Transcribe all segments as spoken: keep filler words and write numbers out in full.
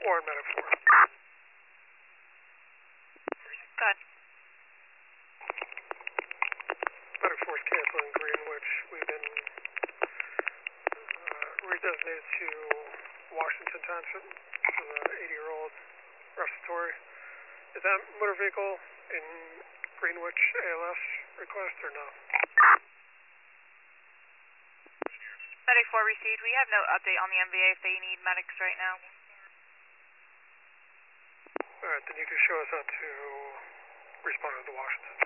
Warren Medic four. Go ahead. Medic four is canceling Greenwich. We've been uh, redesignated to Washington Township for the eighty-year-old respiratory. Is that motor vehicle in Greenwich A L S request or no? Medic four received. We have no update on the M V A if they need medics right now. Alright, then you can show us how to respond to the Washington.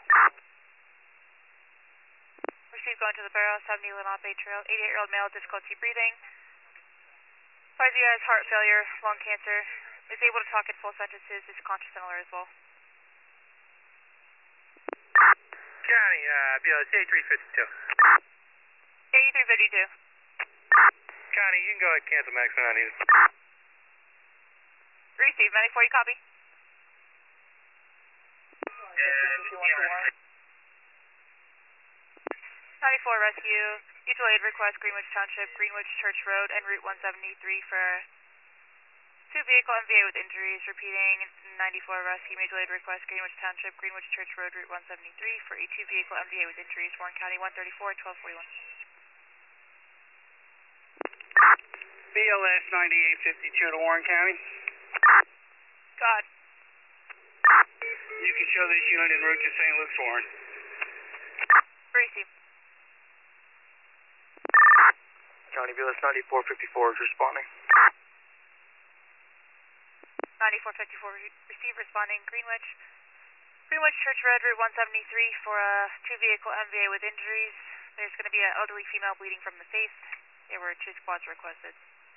Received going to the Barrow, seventy Lenape Trail, eighty-eight-year-old male, difficulty breathing. Finds he has heart failure, lung cancer, is able to talk in full sentences, is conscious and alert as well. County, uh, B L S eighty-three fifty-two. eighty-three fifty-two. County, you can go ahead and cancel medics when I need it. Received. Medic four, you copy? ninety-four Rescue, mutual aid request, Greenwich Township, Greenwich Church Road, en route one seventy-three for two vehicle M V A with injuries. Repeating, ninety-four Rescue, mutual aid request, Greenwich Township, Greenwich Church Road, route one seventy-three for a two vehicle M V A with injuries. Warren County, one thirty-four, twelve forty-one. B L S ninety-eight fifty-two to Warren County. God. You can show this unit en route to Saint Luke's, Warren. Received. County, B L S ninety-four fifty-four is responding. ninety-four fifty-four received, responding Greenwich. Greenwich Church Road, route one seventy-three for a two vehicle M V A with injuries. There's going to be an elderly female bleeding from the face. There were two squads requested.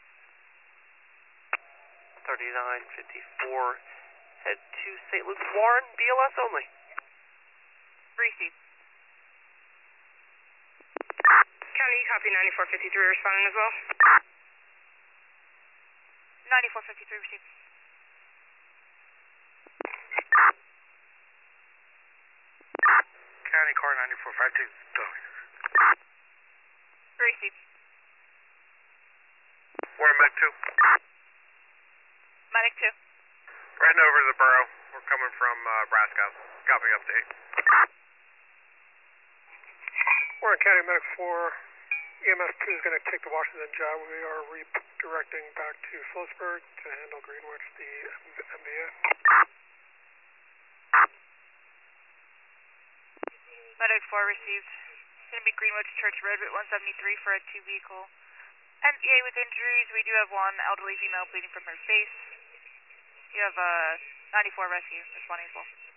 thirty-nine fifty-four, head to Saint Luke's, Warren, B L S only. Received. County, you copy ninety-four fifty-three responding as well? ninety-four fifty-three received. County, car ninety-four fifty-two, going. Received. Warren, Medic two. Medic two. Riding over to the borough. We're coming from uh, Brasco. Copy update. Warren County Medic four, E M S two is going to take the Washington job. We are redirecting back to Phillipsburg to handle Greenwich, the M V A. Medic four received. It's going to be Greenwich Church Road, route one seventy-three for a two vehicle M V A with injuries. We do have one elderly female bleeding from her face. You have a uh, ninety-four Rescue responding as well.